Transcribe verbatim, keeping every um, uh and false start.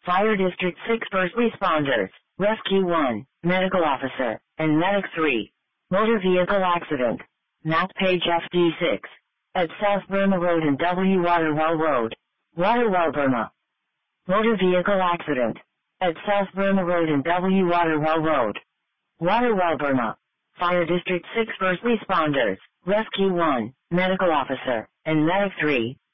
Fire District six first responders, Rescue one, Medical Officer, and Medic three. Motor vehicle accident. Map page F D six. At South Burma Road and W Waterwell Road. Waterwell, Burma. Motor vehicle accident. At South Burma Road and W Waterwell Road. Waterwell, Burma. Fire District six first responders, Rescue one, Medical Officer, and Medic three.